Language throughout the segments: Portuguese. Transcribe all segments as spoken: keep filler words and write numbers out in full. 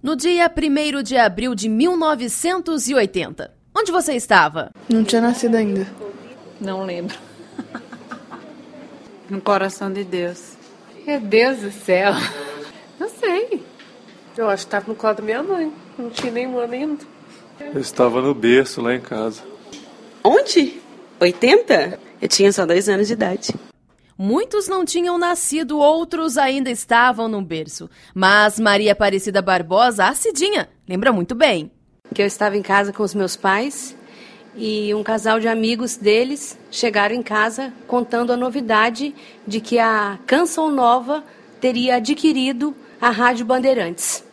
No dia primeiro de abril de mil novecentos e oitenta, onde você estava? Não tinha nascido ainda. Não lembro. No coração de Deus. Meu Deus do céu. Não sei. Eu acho que estava no colo da minha mãe. Não tinha nenhum ano ainda. Eu estava no berço lá em casa. Onde? oitenta? Eu tinha só dois anos de idade. Muitos não tinham nascido, outros ainda estavam no berço. Mas Maria Aparecida Barbosa, a Cidinha, lembra muito bem. Que eu estava em casa com os meus pais e um casal de amigos deles chegaram em casa contando a novidade de que a Canção Nova teria adquirido a Rádio Bandeirantes.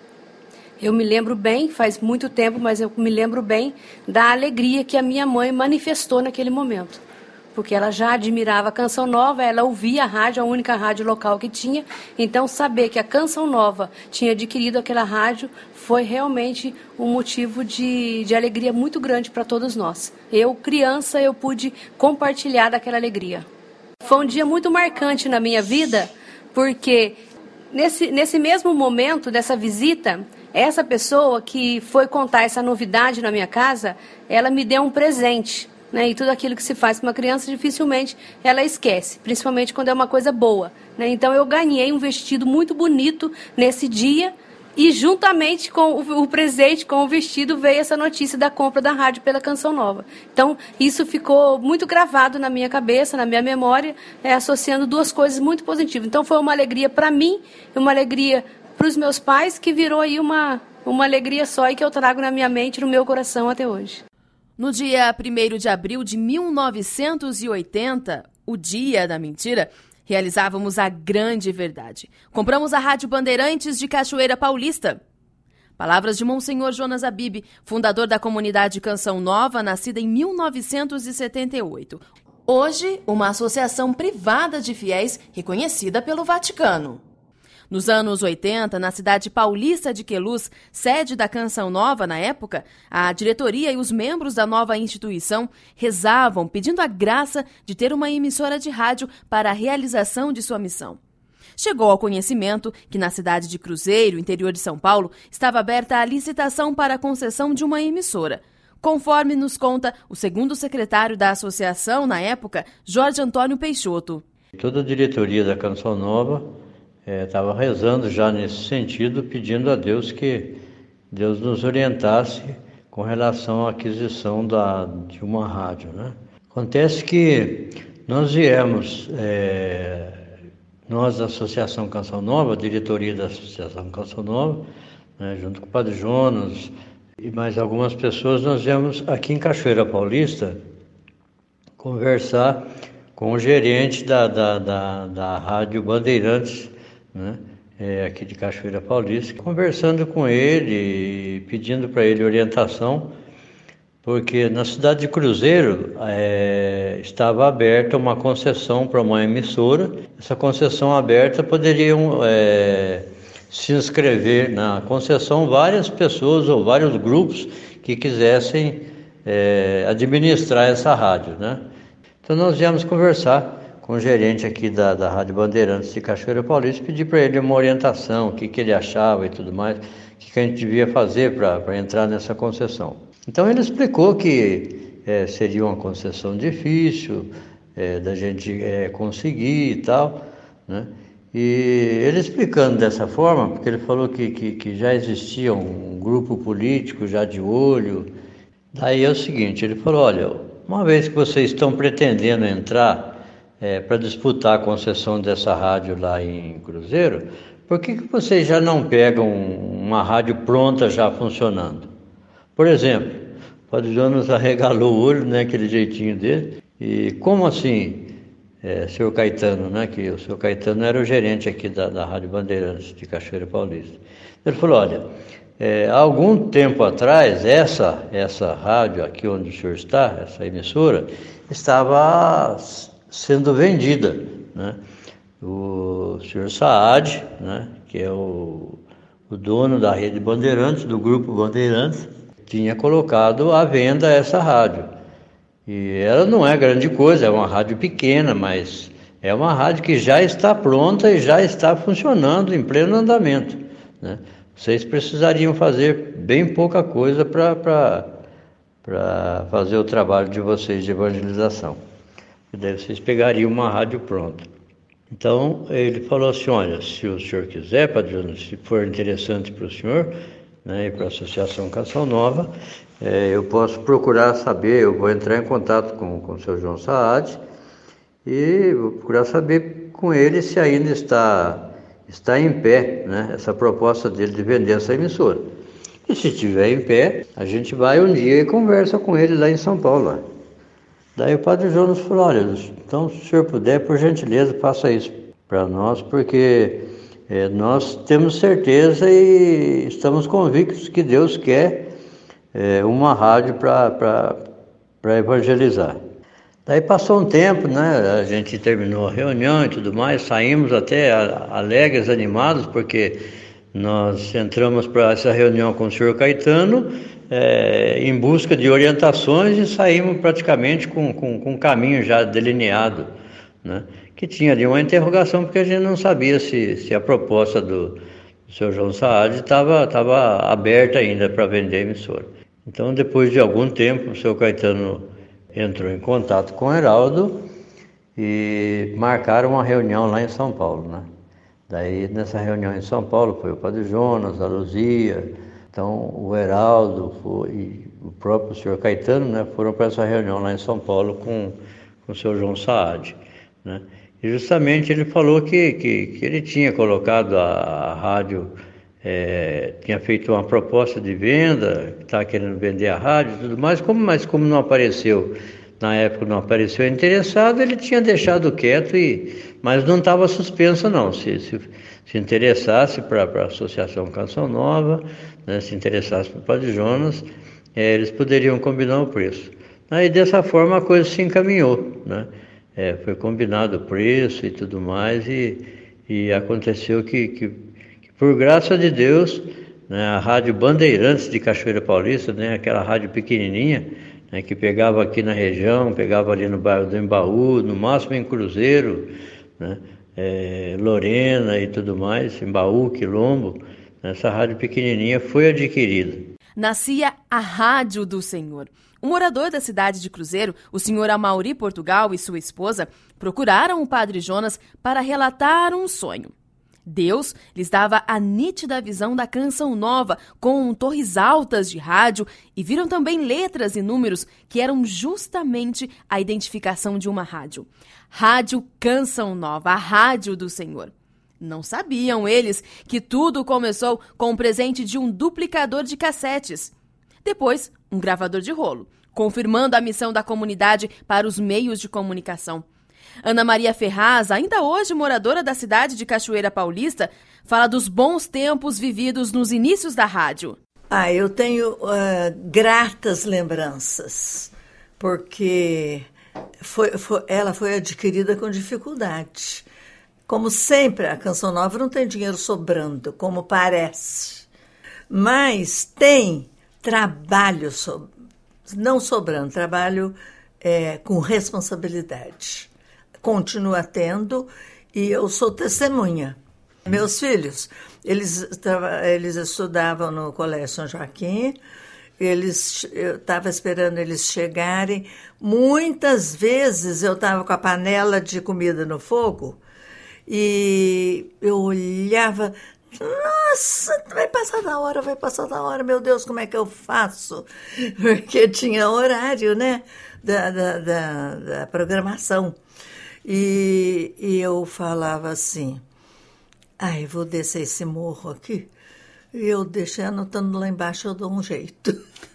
Eu me lembro bem, faz muito tempo, mas eu me lembro bem da alegria que a minha mãe manifestou naquele momento. Porque ela já admirava a Canção Nova, ela ouvia a rádio, a única rádio local que tinha. Então, saber que a Canção Nova tinha adquirido aquela rádio foi realmente um motivo de, de alegria muito grande para todos nós. Eu, criança, eu pude compartilhar daquela alegria. Foi um dia muito marcante na minha vida, porque nesse, nesse mesmo momento dessa visita, essa pessoa que foi contar essa novidade na minha casa, ela me deu um presente. Né, e tudo aquilo que se faz com uma criança, dificilmente ela esquece, principalmente quando é uma coisa boa. Né? Então eu ganhei um vestido muito bonito nesse dia e juntamente com o, o presente, com o vestido, veio essa notícia da compra da rádio pela Canção Nova. Então isso ficou muito gravado na minha cabeça, na minha memória, é, associando duas coisas muito positivas. Então foi uma alegria para mim e uma alegria para os meus pais, que virou aí uma, uma alegria só e que eu trago na minha mente, no meu coração até hoje. No dia primeiro de abril de mil novecentos e oitenta, o dia da mentira, realizávamos a grande verdade. Compramos a Rádio Bandeirantes de Cachoeira Paulista. Palavras de Monsenhor Jonas Abib, fundador da comunidade Canção Nova, nascida em mil novecentos e setenta e oito. Hoje, uma associação privada de fiéis reconhecida pelo Vaticano. Nos anos oitenta, na cidade paulista de Queluz, sede da Canção Nova na época, a diretoria e os membros da nova instituição rezavam pedindo a graça de ter uma emissora de rádio para a realização de sua missão. Chegou ao conhecimento que na cidade de Cruzeiro, interior de São Paulo, estava aberta a licitação para a concessão de uma emissora. Conforme nos conta o segundo secretário da associação na época, Jorge Antônio Peixoto. Toda a diretoria da Canção Nova estava é, rezando já nesse sentido, pedindo a Deus que Deus nos orientasse com relação à aquisição da, de uma rádio. Né? Acontece que nós viemos, é, nós da Associação Canção Nova, a diretoria da Associação Canção Nova, né, junto com o Padre Jonas e mais algumas pessoas, nós viemos aqui em Cachoeira Paulista conversar com o gerente da, da, da, da Rádio Bandeirantes, né, é, aqui de Cachoeira Paulista, conversando com ele, pedindo para ele orientação, porque na cidade de Cruzeiro é, estava aberta uma concessão para uma emissora. Essa concessão aberta poderiam é, se inscrever na concessão várias pessoas ou vários grupos que quisessem é, administrar essa rádio, né? Então nós viemos conversar com o gerente aqui da, da Rádio Bandeirantes de Cachoeira Paulista, pedir para ele uma orientação, o que, que ele achava e tudo mais, o que, que a gente devia fazer para entrar nessa concessão. Então ele explicou que é, seria uma concessão difícil, é, da gente é, conseguir e tal, né? E ele explicando dessa forma, porque ele falou que, que, que já existia um grupo político já de olho. Daí é o seguinte, ele falou, olha, uma vez que vocês estão pretendendo entrar É, para disputar a concessão dessa rádio lá em Cruzeiro, por que, que vocês já não pegam uma rádio pronta já funcionando? Por exemplo, o Padre Jonas arregalou o olho, né, aquele jeitinho dele, e como assim, é, senhor Caetano, né, que o senhor Caetano era o gerente aqui da, da Rádio Bandeirantes de Cachoeira Paulista. Ele falou, olha, é, há algum tempo atrás, essa, essa rádio aqui onde o senhor está, essa emissora, estava sendo vendida, né? O senhor Saad, né, que é o, o dono da rede Bandeirantes, do grupo Bandeirantes, tinha colocado à venda essa rádio. E ela não é grande coisa, é uma rádio pequena, mas é uma rádio que já está pronta e já está funcionando em pleno andamento, né? vocês precisariam fazer bem pouca coisa para para fazer o trabalho de vocês de evangelização. E daí vocês pegariam uma rádio pronta. Então, ele falou assim, olha, se o senhor quiser, Padre Jonas, se for interessante para o senhor, né, e para a Associação Canção Nova, é, eu posso procurar saber, eu vou entrar em contato com, com o seu João Saad e vou procurar saber com ele se ainda está, está em pé, né, essa proposta dele de vender essa emissora. E se estiver em pé, a gente vai um dia e conversa com ele lá em São Paulo. Lá. Daí o Padre Jonas falou, olha, então se o senhor puder, por gentileza, faça isso para nós, porque é, nós temos certeza e estamos convictos que Deus quer é, uma rádio para evangelizar. Daí passou um tempo, né, a gente terminou a reunião e tudo mais, saímos até alegres, animados, porque nós entramos para essa reunião com o senhor Caetano, É, em busca de orientações e saímos praticamente com, com, com um caminho já delineado, né? Que tinha ali uma interrogação, porque a gente não sabia se, se a proposta do, do senhor João Saad estava estava aberta ainda para vender a emissora. Então, depois de algum tempo, o senhor Caetano entrou em contato com o Heraldo e marcaram uma reunião lá em São Paulo, né? Daí, nessa reunião em São Paulo, foi o Padre Jonas, a Luzia. Então, o Heraldo foi, e o próprio senhor Caetano, né, foram para essa reunião lá em São Paulo com, com o senhor João Saad, né? E justamente ele falou que, que, que ele tinha colocado a, a rádio, é, tinha feito uma proposta de venda, estava querendo vender a rádio e tudo mais, como, mas como não apareceu, na época não apareceu interessado, ele tinha deixado quieto, e, mas não estava suspenso não, se, se, se interessasse para a Associação Canção Nova, né, se interessasse para o Padre Jonas, é, eles poderiam combinar o preço. Aí dessa forma a coisa se encaminhou, né? É, foi combinado o preço e tudo mais, e, e aconteceu que, que, que, por graça de Deus, né, a Rádio Bandeirantes de Cachoeira Paulista, né, aquela rádio pequenininha, né, que pegava aqui na região, pegava ali no bairro do Embaú, no máximo em Cruzeiro, né, é, Lorena e tudo mais, Embaú, Quilombo, essa rádio pequenininha foi adquirida. Nascia a Rádio do Senhor. O morador da cidade de Cruzeiro, o senhor Amauri Portugal e sua esposa, procuraram o Padre Jonas para relatar um sonho. Deus lhes dava a nítida visão da Canção Nova, com torres altas de rádio, e viram também letras e números que eram justamente a identificação de uma rádio. Rádio Canção Nova, a Rádio do Senhor. Não sabiam eles que tudo começou com o presente de um duplicador de cassetes. Depois, um gravador de rolo, confirmando a missão da comunidade para os meios de comunicação. Ana Maria Ferraz, ainda hoje moradora da cidade de Cachoeira Paulista, fala dos bons tempos vividos nos inícios da rádio. Ah, eu tenho uh, gratas lembranças, porque foi, foi, ela foi adquirida com dificuldade. Como sempre, a Canção Nova não tem dinheiro sobrando, como parece. Mas tem trabalho, so, não sobrando, trabalho é, com responsabilidade. Continua tendo, e eu sou testemunha. Meus filhos, eles, eles estudavam no Colégio São Joaquim, eles, eu estava esperando eles chegarem. Muitas vezes eu estava com a panela de comida no fogo, e eu olhava, nossa, vai passar da hora, vai passar da hora, meu Deus, como é que eu faço? Porque tinha horário, né, da, da, da, da programação. E, e eu falava assim, ai, vou descer esse morro aqui, e eu deixei anotando lá embaixo, eu dou um jeito.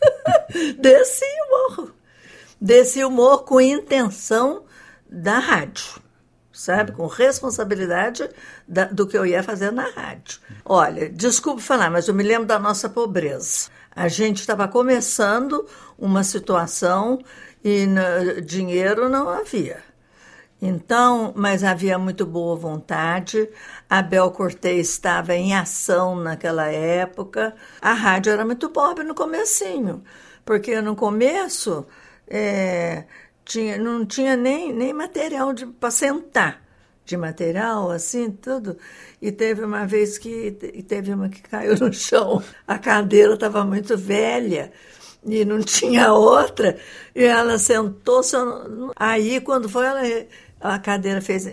Desci o morro. Desci o morro com intenção da rádio. Sabe, com responsabilidade da, do que eu ia fazer na rádio. Olha, desculpe falar, mas eu me lembro da nossa pobreza. A gente estava começando uma situação e no, dinheiro não havia. Então, mas havia muito boa vontade. A Bel Cortez estava em ação naquela época. A rádio era muito pobre no comecinho, porque no começo... É, Tinha, não tinha nem, nem material para sentar, de material, assim, tudo. E teve uma vez que teve uma que caiu no chão. A cadeira estava muito velha e não tinha outra. E ela sentou-se. Aí, quando foi, ela, a cadeira fez...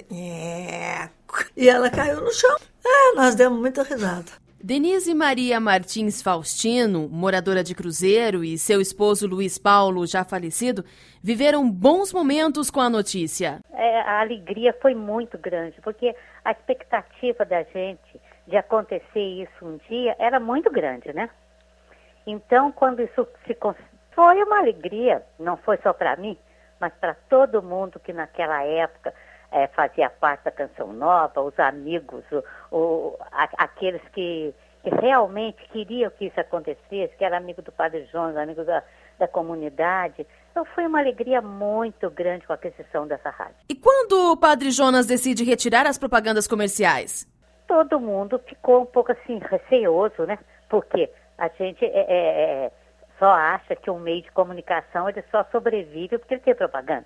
E ela caiu no chão. É, nós demos muita risada. Denise Maria Martins Faustino, moradora de Cruzeiro, e seu esposo Luiz Paulo, já falecido, viveram bons momentos com a notícia. É, a alegria foi muito grande, porque a expectativa da gente de acontecer isso um dia era muito grande, né? Então, quando isso se foi uma alegria, não foi só para mim, mas para todo mundo que naquela época é, fazia parte da Canção Nova, os amigos, o, o, a, aqueles que, que realmente queriam que isso acontecesse, que era amigo do Padre Jonas, amigo da, da comunidade. Então foi uma alegria muito grande com a aquisição dessa rádio. E quando o Padre Jonas decide retirar as propagandas comerciais? Todo mundo ficou um pouco assim, receoso, né? Porque a gente é, é, só acha que um meio de comunicação ele só sobrevive porque ele tem propaganda.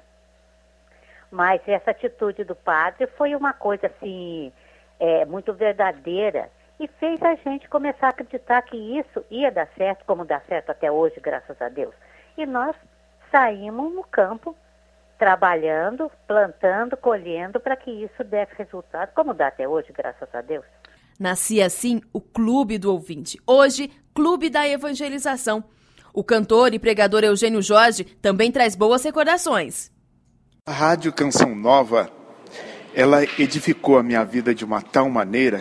Mas essa atitude do padre foi uma coisa assim, é, muito verdadeira e fez a gente começar a acreditar que isso ia dar certo, como dá certo até hoje, graças a Deus. E nós saímos no campo, trabalhando, plantando, colhendo, para que isso desse resultado, como dá até hoje, graças a Deus. Nascia assim o Clube do Ouvinte, hoje Clube da Evangelização. O cantor e pregador Eugênio Jorge também traz boas recordações. A Rádio Canção Nova, ela edificou a minha vida de uma tal maneira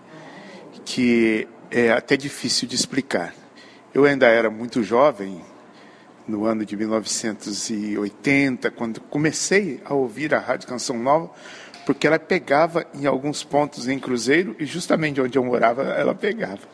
que é até difícil de explicar. Eu ainda era muito jovem, no ano de mil novecentos e oitenta, quando comecei a ouvir a Rádio Canção Nova, porque ela pegava em alguns pontos em Cruzeiro e justamente onde eu morava ela pegava.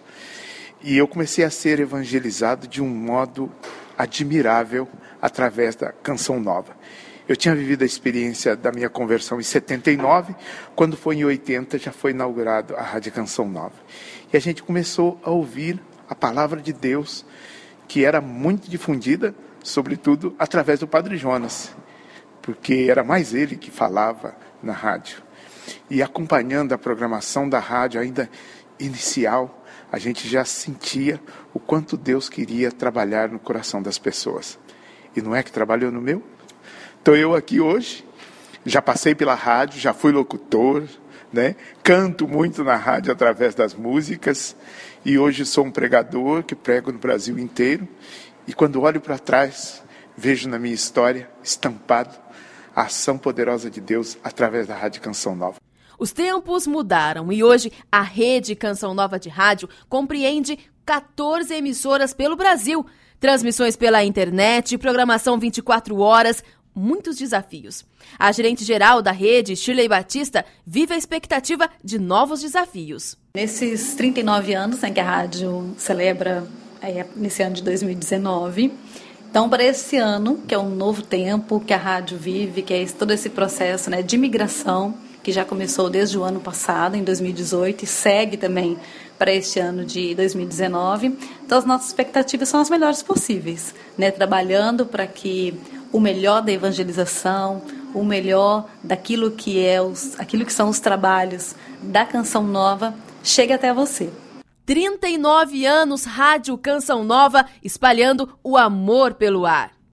E eu comecei a ser evangelizado de um modo admirável através da Canção Nova. Eu tinha vivido a experiência da minha conversão em setenta e nove, quando foi em oitenta já foi inaugurado a Rádio Canção Nova. E a gente começou a ouvir a palavra de Deus, que era muito difundida, sobretudo através do Padre Jonas, porque era mais ele que falava na rádio. E acompanhando a programação da rádio ainda inicial, a gente já sentia o quanto Deus queria trabalhar no coração das pessoas. E não é que trabalhou no meu? Estou eu aqui hoje, já passei pela rádio, já fui locutor, né? Canto muito na rádio através das músicas e hoje sou um pregador que prego no Brasil inteiro. E quando olho para trás, vejo na minha história estampado a ação poderosa de Deus através da Rádio Canção Nova. Os tempos mudaram e hoje a Rede Canção Nova de Rádio compreende quatorze emissoras pelo Brasil, transmissões pela internet, programação vinte e quatro horas, muitos desafios. A gerente-geral da rede, Shirley Batista, vive a expectativa de novos desafios. Nesses trinta e nove anos, né, que a rádio celebra é, nesse ano de dois mil e dezenove, então para esse ano, que é um novo tempo que a rádio vive, que é esse, todo esse processo, né, de migração, que já começou desde o ano passado, em dois mil e dezoito, e segue também para este ano de dois mil e dezenove. Então as nossas expectativas são as melhores possíveis, né, trabalhando para que o melhor da evangelização, o melhor daquilo que, é os, aquilo que são os trabalhos da Canção Nova chegue até você. trinta e nove anos Rádio Canção Nova, espalhando o amor pelo ar.